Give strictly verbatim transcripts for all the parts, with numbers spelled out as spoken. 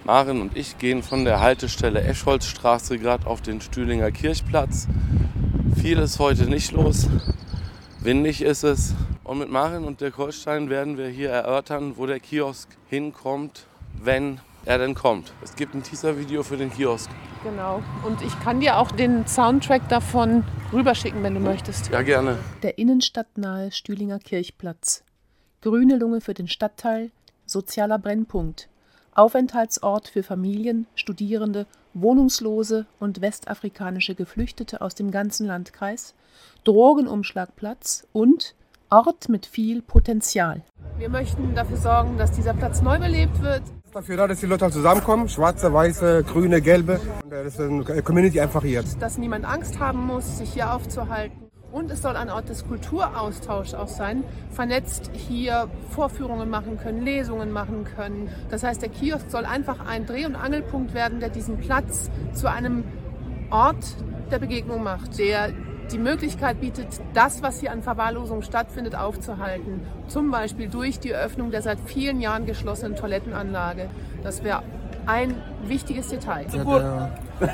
Maren und ich gehen von der Haltestelle Eschholzstraße gerade auf den Stühlinger Kirchplatz. Viel ist heute nicht los, windig ist es. Und mit Maren und Dirk Holstein werden wir hier erörtern, wo der Kiosk hinkommt, wenn er denn kommt. Es gibt ein Teaser-Video für den Kiosk. Genau. Und ich kann dir auch den Soundtrack davon rüberschicken, wenn du möchtest. Ja, gerne. Der innenstadtnahe Stühlinger Kirchplatz. Grüne Lunge für den Stadtteil, sozialer Brennpunkt. Aufenthaltsort für Familien, Studierende, Wohnungslose und westafrikanische Geflüchtete aus dem ganzen Landkreis. Drogenumschlagplatz und Ort mit viel Potenzial. Wir möchten dafür sorgen, dass dieser Platz neu belebt wird. Dafür da, dass die Leute halt zusammenkommen, schwarze, weiße, grüne, gelbe. Das ist eine Community einfach hier. Dass niemand Angst haben muss, sich hier aufzuhalten. Und es soll ein Ort des Kulturaustauschs auch sein, vernetzt hier Vorführungen machen können, Lesungen machen können. Das heißt, der Kiosk soll einfach ein Dreh- und Angelpunkt werden, der diesen Platz zu einem Ort der Begegnung macht, der die Möglichkeit bietet, das, was hier an Verwahrlosung stattfindet, aufzuhalten. Zum Beispiel durch die Öffnung der seit vielen Jahren geschlossenen Toilettenanlage. Das wäre ein wichtiges Detail. Ja,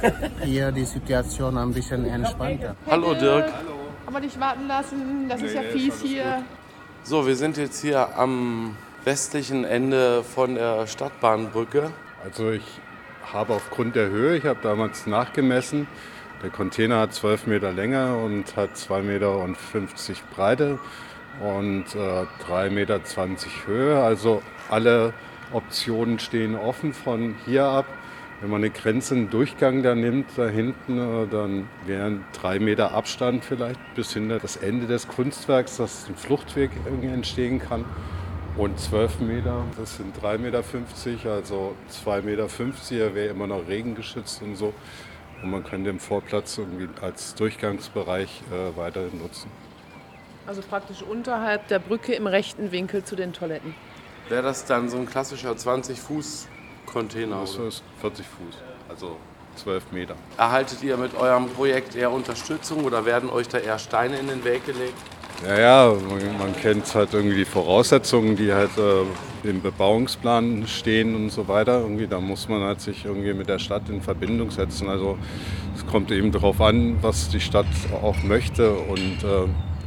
hier die Situation ein bisschen entspannter. Hallo Dirk. Kann man dich warten lassen? Das ist ja fies hier. So, wir sind jetzt hier am westlichen Ende von der Stadtbahnbrücke. Also ich habe aufgrund der Höhe, ich habe damals nachgemessen, der Container hat zwölf Meter Länge und hat zwei Meter fünfzig Breite und äh, drei Meter zwanzig Höhe. Also alle Optionen stehen offen von hier ab. Wenn man eine Grenze, einen Durchgang da nimmt, da hinten, äh, dann wären drei Meter Abstand vielleicht bis hinter das Ende des Kunstwerks, dass ein Fluchtweg irgendwie entstehen kann. Und zwölf Meter, das sind drei Meter fünfzig, also zwei Meter fünfzig, er wäre immer noch regengeschützt und so. Und man kann den Vorplatz irgendwie als Durchgangsbereich äh, weiter nutzen. Also praktisch unterhalb der Brücke im rechten Winkel zu den Toiletten. Wäre das dann so ein klassischer zwanzig Fuß Container? Das ist vierzig Fuß, also zwölf Meter. Erhaltet ihr mit eurem Projekt eher Unterstützung oder werden euch da eher Steine in den Weg gelegt? Ja, ja, man, man kennt halt irgendwie die Voraussetzungen, die halt äh, im Bebauungsplan stehen und so weiter. Irgendwie, da muss man halt sich irgendwie mit der Stadt in Verbindung setzen. Also es kommt eben darauf an, was die Stadt auch möchte. Und äh,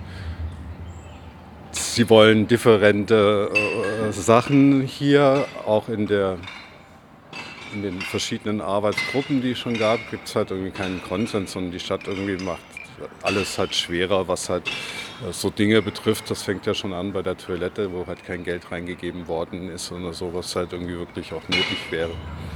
sie wollen differente äh, Sachen hier, auch in der in den verschiedenen Arbeitsgruppen, die es schon gab, gibt es halt irgendwie keinen Konsens und die Stadt irgendwie macht alles halt schwerer, was halt so Dinge betrifft. Das fängt ja schon an bei der Toilette, wo halt kein Geld reingegeben worden ist oder so, was halt irgendwie wirklich auch nötig wäre.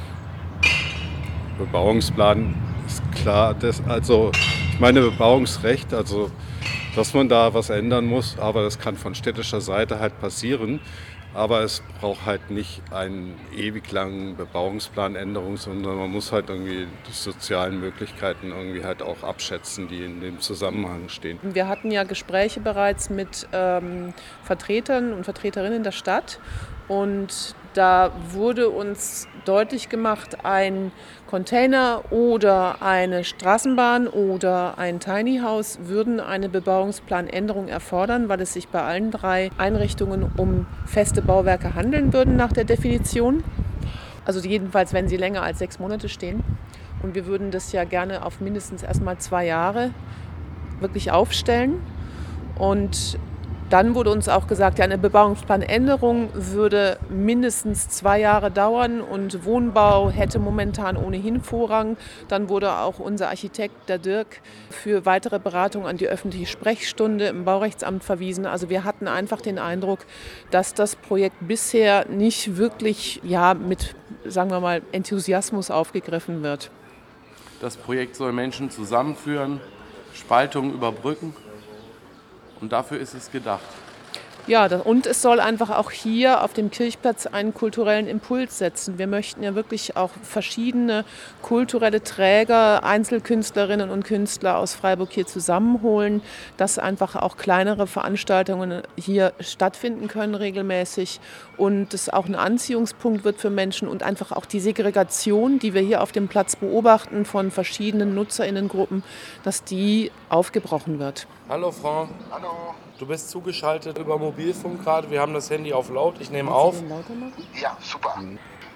Bebauungsplan ist klar, das, also ich meine Bebauungsrecht, also dass man da was ändern muss, aber das kann von städtischer Seite halt passieren. Aber es braucht halt nicht einen ewig langen Bebauungsplanänderung, sondern man muss halt irgendwie die sozialen Möglichkeiten irgendwie halt auch abschätzen, die in dem Zusammenhang stehen. Wir hatten ja Gespräche bereits mit ähm, Vertretern und Vertreterinnen der Stadt und da wurde uns deutlich gemacht, ein Container oder eine Straßenbahn oder ein Tiny House würden eine Bebauungsplanänderung erfordern, weil es sich bei allen drei Einrichtungen um feste Bauwerke handeln würden nach der Definition. Also jedenfalls, wenn sie länger als sechs Monate stehen. Und wir würden das ja gerne auf mindestens erstmal zwei Jahre wirklich aufstellen. Und dann wurde uns auch gesagt, ja, eine Bebauungsplanänderung würde mindestens zwei Jahre dauern und Wohnbau hätte momentan ohnehin Vorrang. Dann wurde auch unser Architekt, der Dirk, für weitere Beratung an die öffentliche Sprechstunde im Baurechtsamt verwiesen. Also wir hatten einfach den Eindruck, dass das Projekt bisher nicht wirklich ja, mit, sagen wir mal, Enthusiasmus aufgegriffen wird. Das Projekt soll Menschen zusammenführen, Spaltungen überbrücken. Und dafür ist es gedacht. Ja, und es soll einfach auch hier auf dem Kirchplatz einen kulturellen Impuls setzen. Wir möchten ja wirklich auch verschiedene kulturelle Träger, Einzelkünstlerinnen und Künstler aus Freiburg hier zusammenholen, dass einfach auch kleinere Veranstaltungen hier stattfinden können regelmäßig und es auch ein Anziehungspunkt wird für Menschen und einfach auch die Segregation, die wir hier auf dem Platz beobachten von verschiedenen NutzerInnengruppen, dass die aufgebrochen wird. Hallo Frau. Hallo. Du bist zugeschaltet über Mobilfunk gerade. Wir haben das Handy auf laut. Ich nehme auf. Ja, super.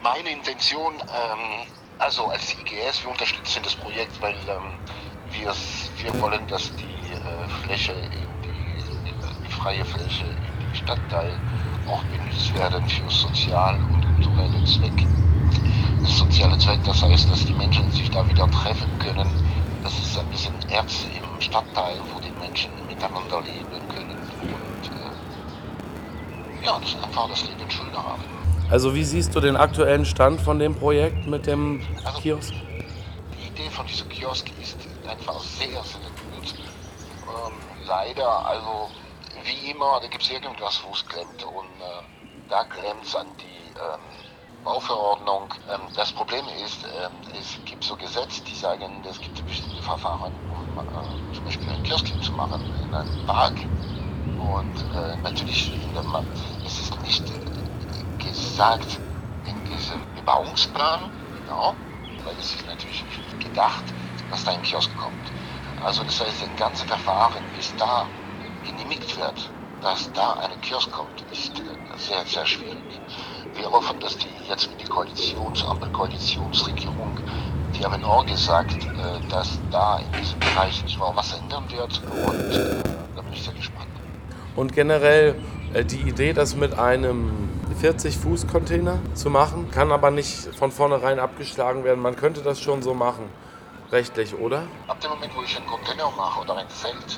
Meine Intention, ähm, also als I G S, wir unterstützen das Projekt, weil ähm, wir, wir wollen, dass die äh, Fläche, in die, die freie Fläche in den Stadtteil auch benutzt werden für sozial und kulturelle Zwecke. Das soziale Zweck, das heißt, dass die Menschen sich da wieder treffen können. Das ist ein bisschen Erz im Stadtteil, wo die Menschen miteinander leben können und äh, ja, das einfach das Leben schöner haben. Also wie siehst du den aktuellen Stand von dem Projekt mit dem Also, Kiosk? die Idee von diesem Kiosk ist einfach sehr, sehr gut. Ähm, leider, also wie immer, da gibt es irgendwas, wo es klemmt und äh, da klemmt es an die ähm, Bauverordnung. Ähm, das Problem ist, ähm, es gibt so Gesetze, die sagen, es gibt bestimmte Verfahren, um äh, zum Beispiel einen Kiosk zu machen in einem Park. Und äh, natürlich, man, es ist nicht äh, gesagt in diesem Bebauungsplan, genau, weil es ist natürlich nicht gedacht, dass da ein Kiosk kommt. Also das heißt, das ganze Verfahren, bis da genehmigt wird, dass da ein Kiosk kommt, ist sehr, sehr schwierig. Wir hoffen, dass die jetzt mit der Koalitions-, Ampel-Koalitionsregierung, die haben auch gesagt, dass da in diesem Bereich sich mal was ändern wird und äh, da bin ich sehr gespannt. Und generell äh, die Idee, das mit einem vierzig-Fuß-Container zu machen, kann aber nicht von vornherein abgeschlagen werden. Man könnte das schon so machen, rechtlich, oder? Ab dem Moment, wo ich einen Container mache oder ein Zelt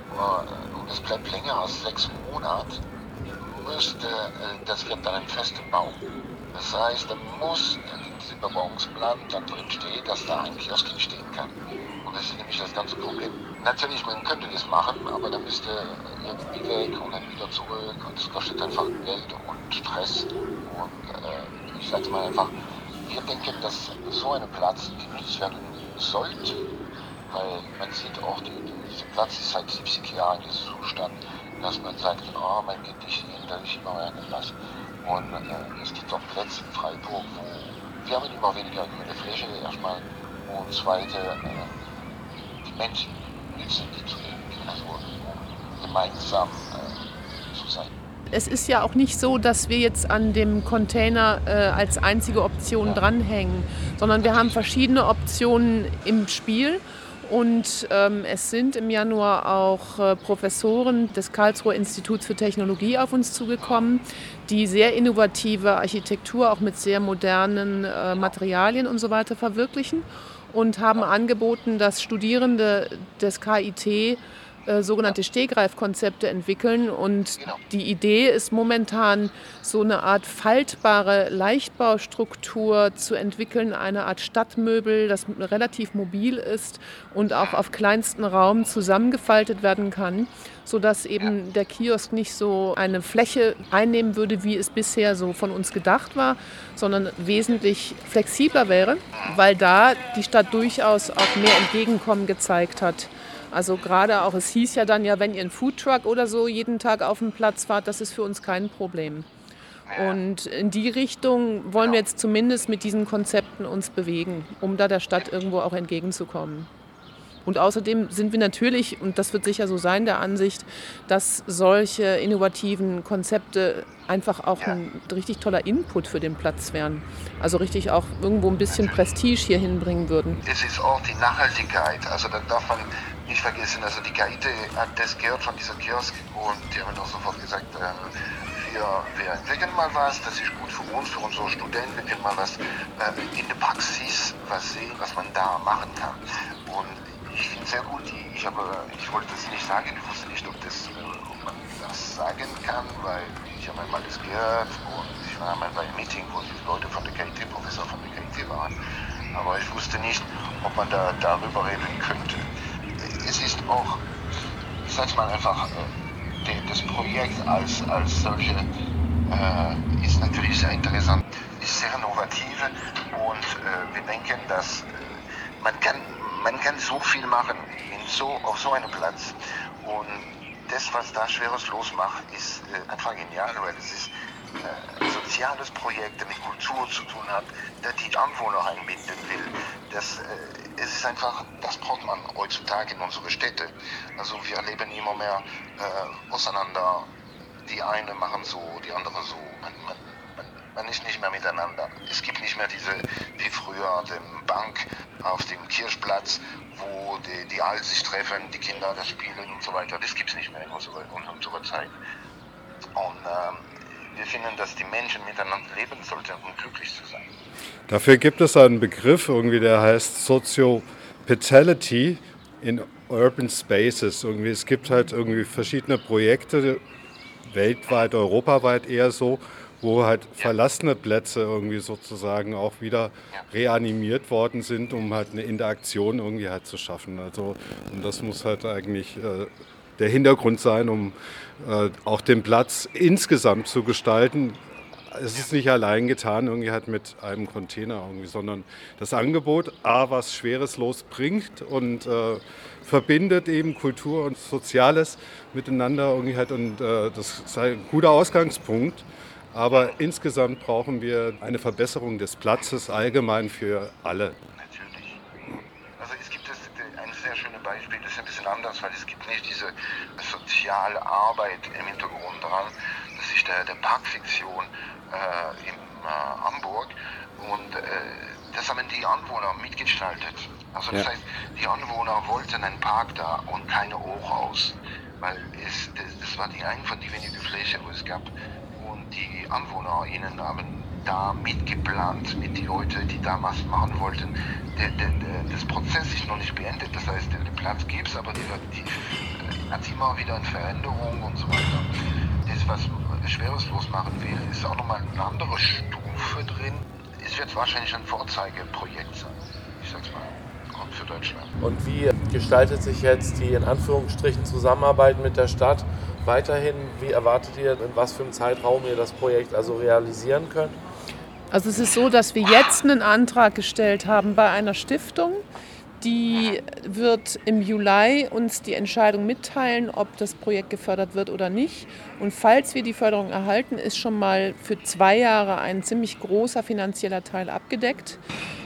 äh, und es bleibt länger als sechs Monate, müsste, äh, das wird dann ein fester Bau. Das heißt, da muss in diesem Bebauungsplan dann drin stehen, dass da ein Kiosk entstehen kann. Und das ist nämlich das ganze Problem. Natürlich, man könnte das machen, aber dann müsste irgendwie weg und dann wieder zurück und das kostet einfach Geld und Stress. Und äh, ich sage mal einfach, wir denken, dass so ein Platz genutzt werden sollte, weil man sieht auch, die, dieser Platz ist seit siebzig Jahren in diesem Zustand, dass man sagt, oh, man geht nicht hin, da ist immer irgendwas. Und äh, es gibt auch Plätze in Freiburg, wo wir haben immer weniger grüne Fläche erstmal und zweite, äh, die Menschen nützen die zu leben, also um gemeinsam äh, zu sein. Es ist ja auch nicht so, dass wir jetzt an dem Container äh, als einzige Option dranhängen, sondern wir haben verschiedene Optionen im Spiel. Und ähm, es sind im Januar auch äh, Professoren des Karlsruher Instituts für Technologie auf uns zugekommen, die sehr innovative Architektur auch mit sehr modernen äh, Materialien und so weiter verwirklichen und haben angeboten, dass Studierende des K I T äh, sogenannte Stehgreifkonzepte entwickeln. Und die Idee ist momentan, so eine Art faltbare Leichtbaustruktur zu entwickeln, eine Art Stadtmöbel, das relativ mobil ist und auch auf kleinsten Raum zusammengefaltet werden kann, sodass eben der Kiosk nicht so eine Fläche einnehmen würde, wie es bisher so von uns gedacht war, sondern wesentlich flexibler wäre, weil da die Stadt durchaus auch mehr Entgegenkommen gezeigt hat. Also gerade auch, es hieß ja dann ja, wenn ihr einen Foodtruck oder so jeden Tag auf den Platz fahrt, das ist für uns kein Problem. Und in die Richtung wollen wir jetzt zumindest mit diesen Konzepten uns bewegen, um da der Stadt irgendwo auch entgegenzukommen. Und außerdem sind wir natürlich, und das wird sicher so sein, der Ansicht, dass solche innovativen Konzepte einfach auch ein richtig toller Input für den Platz wären. Also richtig auch irgendwo ein bisschen Prestige hier hinbringen würden. Es ist auch die Nachhaltigkeit, also da darf man nicht vergessen, also die K I T hat das gehört von dieser Kiosk und die haben auch sofort gesagt, äh, wir, wir entwickeln mal was, das ist gut für uns, für unsere Studenten, wir können mal was äh, in der Praxis was sehen, was man da machen kann. Und ich finde es sehr gut, ich, habe, ich wollte das nicht sagen, ich wusste nicht, ob, das, ob man das sagen kann, weil ich habe einmal das gehört und ich war einmal bei einem Meeting, wo die Leute von der K I T, Professor von der K I T waren, aber ich wusste nicht, ob man da darüber reden könnte. Es ist auch, ich sag's mal einfach, das Projekt als, als solche äh, ist natürlich sehr interessant, ist sehr innovativ und äh, wir denken, dass äh, man kann Man kann so viel machen in so, auf so einem Platz. Und das, was da Schwereslos macht, ist äh, einfach genial, weil es ist äh, ein soziales Projekt, das mit Kultur zu tun hat, das die Anwohner einbinden will. Das, äh, es ist einfach, das braucht man heutzutage in unseren Städten. Also wir leben immer mehr äh, auseinander. Die einen machen so, die anderen so. Man, man, man, man ist nicht mehr miteinander. Es gibt nicht mehr diese, wie früher, den Bank auf dem Kirchplatz, wo die, die Alten sich treffen, die Kinder das spielen und so weiter. Das gibt es nicht mehr in unserer, in unserer Zeit. Und ähm, wir finden, dass die Menschen miteinander leben sollten, um glücklich zu sein. Dafür gibt es einen Begriff, irgendwie, der heißt Sociopetality in Urban Spaces. Irgendwie, es gibt halt irgendwie verschiedene Projekte, weltweit, europaweit eher so, wo halt verlassene Plätze irgendwie sozusagen auch wieder reanimiert worden sind, um halt eine Interaktion irgendwie halt zu schaffen. Also, und das muss halt eigentlich äh, der Hintergrund sein, um äh, auch den Platz insgesamt zu gestalten. Es ist nicht allein getan, irgendwie halt mit einem Container irgendwie, sondern das Angebot, A, was Schweres losbringt und äh, verbindet eben Kultur und Soziales miteinander irgendwie halt, und äh, das ist ein guter Ausgangspunkt. Aber insgesamt brauchen wir eine Verbesserung des Platzes allgemein für alle. Natürlich. Also es gibt das, ein sehr schönes Beispiel, das ist ein bisschen anders, weil es gibt nicht diese soziale Arbeit im Hintergrund dran. Das ist der, der Parkfiktion äh, in äh, Hamburg, und äh, das haben die Anwohner mitgestaltet. Also das Ja. heißt, die Anwohner wollten einen Park da und keine Hochhaus, weil es, das, das war die eine von den wenigen Flächen, wo es gab. Und die AnwohnerInnen haben da mitgeplant mit den Leuten, die da was machen wollten. Der, der, der, das Prozess ist noch nicht beendet, das heißt, den Platz gibt es, aber die, die hat immer wieder eine Veränderung und so weiter. Das, was Schwereslos machen will, ist auch nochmal eine andere Stufe drin. Es wird wahrscheinlich ein Vorzeigeprojekt sein, ich sag's mal, und für Deutschland. Und wie gestaltet sich jetzt die in Anführungsstrichen Zusammenarbeit mit der Stadt weiterhin? Wie erwartet ihr, in was für einem Zeitraum ihr das Projekt also realisieren könnt? Also es ist so, dass wir jetzt einen Antrag gestellt haben bei einer Stiftung. Die wird im Juli uns die Entscheidung mitteilen, ob das Projekt gefördert wird oder nicht. Und falls wir die Förderung erhalten, ist schon mal für zwei Jahre ein ziemlich großer finanzieller Teil abgedeckt.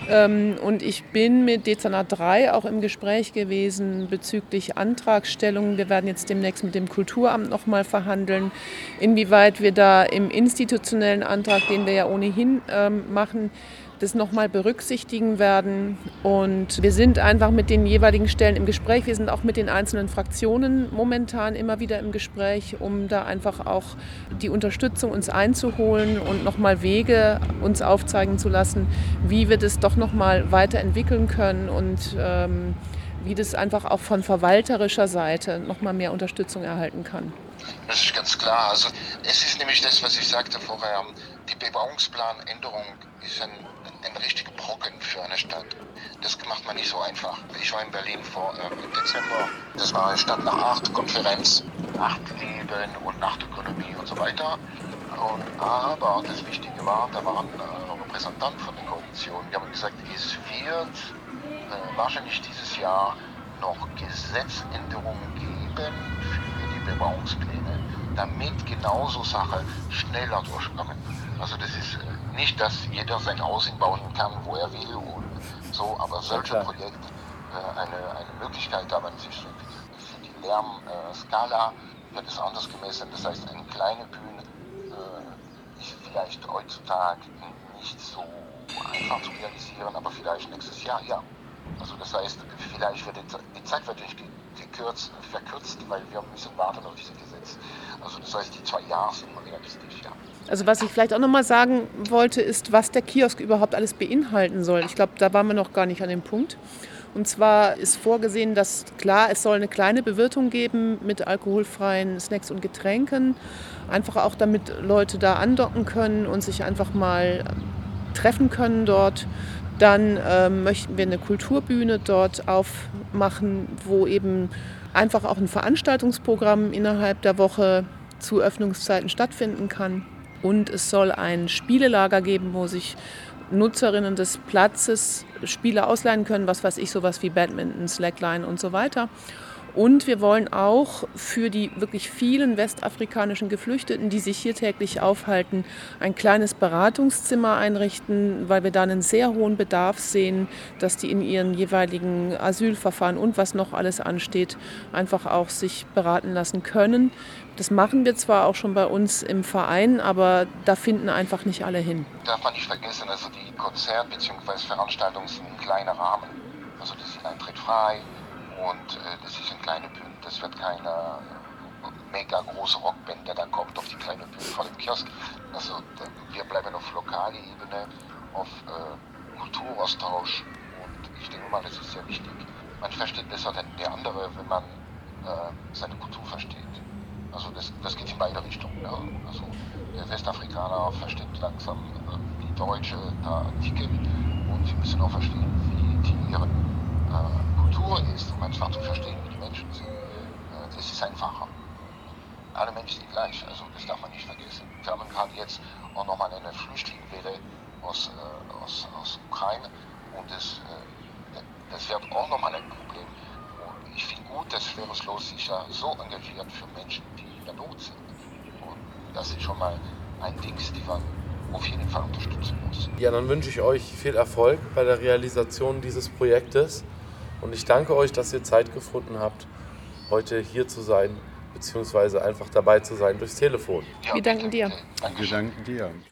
Und ich bin mit Dezernat drei auch im Gespräch gewesen bezüglich Antragstellungen. Wir werden jetzt demnächst mit dem Kulturamt noch mal verhandeln, inwieweit wir da im institutionellen Antrag, den wir ja ohnehin ähm, machen, das nochmal berücksichtigen werden. Und wir sind einfach mit den jeweiligen Stellen im Gespräch. Wir sind auch mit den einzelnen Fraktionen momentan immer wieder im Gespräch, um da einfach auch die Unterstützung uns einzuholen und nochmal Wege uns aufzeigen zu lassen, wie wir das doch nochmal weiterentwickeln können und ähm, wie das einfach auch von verwalterischer Seite nochmal mehr Unterstützung erhalten kann. Das ist ganz klar. Also es ist nämlich das, was ich sagte vorher. Die Bebauungsplanänderung ist ein, ein richtiger Brocken für eine Stadt. Das macht man nicht so einfach. Ich war in Berlin vor äh, im Dezember. Das war eine Stadt nach acht Konferenz, Nachtleben und Nachtökonomie und so weiter. Und, aber das Wichtige war, da waren äh, Repräsentanten von der Koalition. Die haben gesagt, es wird äh, wahrscheinlich dieses Jahr noch Gesetzänderungen geben für die Bebauungspläne, damit genauso Sachen schneller durchkommen. Also das ist nicht, dass jeder sein Haus bauen kann, wo er will und so, aber solche Ja, Projekte äh, eine, eine Möglichkeit haben, sich zu entwickeln. Für die Lärmskala äh, wird es anders gemessen. Das heißt, eine kleine Bühne äh, ist vielleicht heutzutage nicht so einfach zu realisieren, aber vielleicht nächstes Jahr, ja. Also das heißt, vielleicht wird die, die Zeit wird nicht gekürzt, verkürzt, weil wir müssen warten auf dieses Gesetz. Also das heißt, die zwei Jahre sind realistisch, ja. Also was ich vielleicht auch noch mal sagen wollte, ist, was der Kiosk überhaupt alles beinhalten soll. Ich glaube, da waren wir noch gar nicht an dem Punkt. Und zwar ist vorgesehen, dass klar, es soll eine kleine Bewirtung geben mit alkoholfreien Snacks und Getränken. Einfach auch, damit Leute da andocken können und sich einfach mal treffen können dort. Dann äh, möchten wir eine Kulturbühne dort aufmachen, wo eben einfach auch ein Veranstaltungsprogramm innerhalb der Woche zu Öffnungszeiten stattfinden kann. Und es soll ein Spielelager geben, wo sich Nutzerinnen des Platzes Spiele ausleihen können, was weiß ich, sowas wie Badminton, Slackline und so weiter. Und wir wollen auch für die wirklich vielen westafrikanischen Geflüchteten, die sich hier täglich aufhalten, ein kleines Beratungszimmer einrichten, weil wir da einen sehr hohen Bedarf sehen, dass die in ihren jeweiligen Asylverfahren und was noch alles ansteht, einfach auch sich beraten lassen können. Das machen wir zwar auch schon bei uns im Verein, aber da finden einfach nicht alle hin. Darf man nicht vergessen, also die Konzert- bzw. Veranstaltungen sind ein kleiner Rahmen. Also das ist Eintritt frei und äh, das ist eine kleine Bühne. Das wird keine äh, mega große Rockband, der da kommt auf die kleine Bühne vor dem Kiosk. Also da, wir bleiben auf lokaler Ebene, auf äh, Kulturaustausch und ich denke mal, das ist sehr wichtig. Man versteht besser der andere, wenn man äh, seine Kultur versteht. Also das, das geht in beide Richtungen. Ja. Also der Westafrikaner versteht langsam, äh, wie Deutsche da ticken und wir müssen auch verstehen, wie die ihre äh, Kultur ist, um einfach zu verstehen, wie die Menschen sind. Äh, das ist einfacher. Alle Menschen sind gleich, also das darf man nicht vergessen. Wir haben gerade jetzt auch nochmal eine Flüchtlingswelle aus, äh, aus, aus Ukraine und das, äh, das wird auch nochmal ein Problem. Und ich finde gut, dass Schwereslos sich ja so engagiert für Menschen, die in der Not sind. Und das ist schon mal ein Ding, die man auf jeden Fall unterstützen muss. Ja, dann wünsche ich euch viel Erfolg bei der Realisation dieses Projektes und ich danke euch, dass ihr Zeit gefunden habt, heute hier zu sein, beziehungsweise einfach dabei zu sein durchs Telefon. Ja, Wir danken dir. Danke. Wir danken dir.